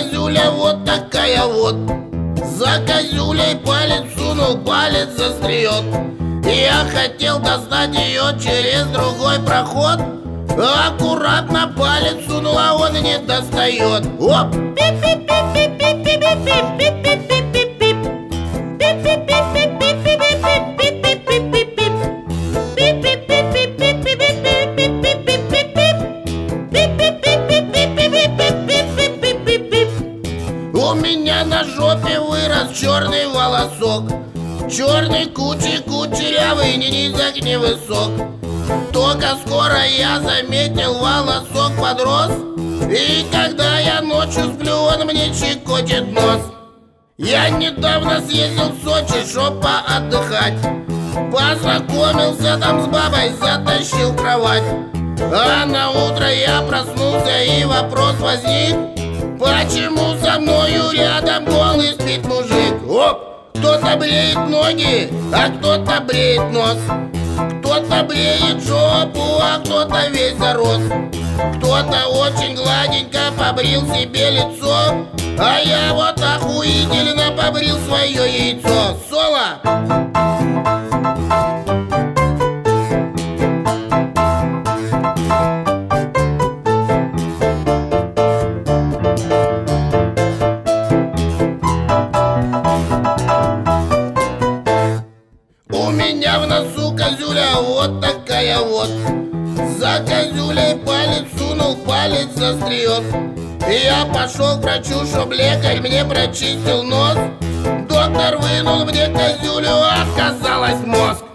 козюля вот такая вот. За козюлей палец сунул, палец застреет. Я хотел достать ее через другой проход. Аккуратно палец сунул, а он не достает. Оп! У меня на жопе вырос черный волосок. Черный кучерявый, ни низок, ни высок. Только скоро я заметил, волосок подрос. И когда я ночью сплю, он мне щекочет нос. Я недавно съездил в Сочи, чтоб поотдыхать. Познакомился там с бабой, затащил кровать. А на утро я проснулся и вопрос возник: почему со мною рядом голый спит мужик? Оп! Кто-то бреет ноги, а кто-то бреет нос. Кто-то бреет жопу, а кто-то весь зарос. Кто-то очень гладенько побрил себе лицо, а я вот охуительно побрил свое яйцо. Соло! У меня в носу козюля вот такая вот. За козюлей палец сунул, палец застреет. Я пошел к врачу, чтоб лекарь мне прочистил нос. Доктор вынул мне козюлю, оказалось мозг.